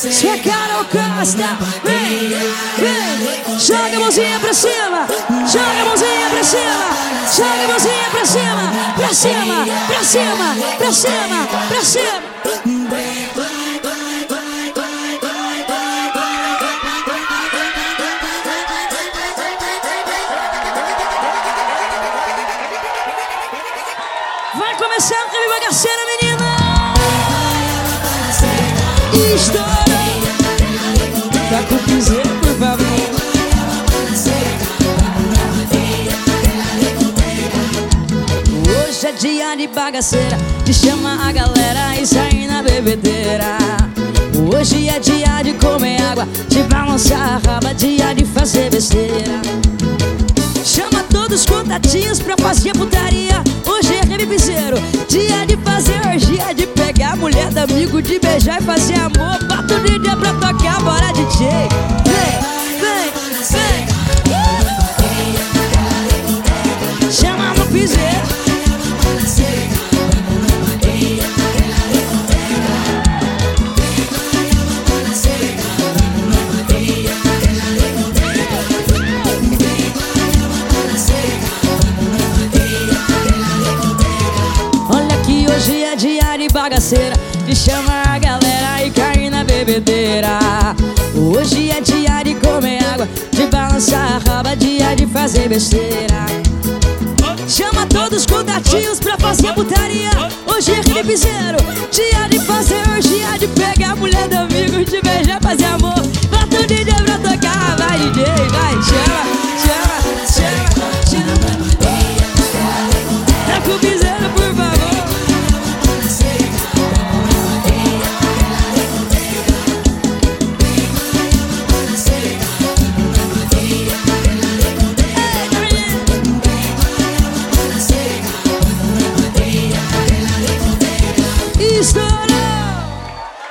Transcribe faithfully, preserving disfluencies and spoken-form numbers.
Sua cara ou costa. Vem, vem. Joga a mãozinha pra cima. Joga a mãozinha pra cima. Joga a mãozinha pra cima. Pra cima, pra cima, pra cima, pra cima. Vai começar a cair bagaceira, menina. Estoura. Tá com piseiro, por favor. Hoje é dia de bagaceira, de chamar a galera e sair na bebedeira. Hoje é dia de comer água, de balançar a raba, dia de fazer besteira. Chama todos os contatinhos pra fazer putaria. Hoje é revipizeiro, dia de fazer orgia, de pegar a mulher do amigo, de beijar e fazer amor. Bota o D J pra tocar, bora D J. Vem, vem, vem. Chama no piseiro. Hoje é dia de bagaceira, de chamar a galera e cair na bebedeira. Hoje é dia de comer água, de balançar a raba, dia de fazer besteira. Chama todos os contatinhos pra fazer putaria. Hoje é revipizeiro, dia de fazer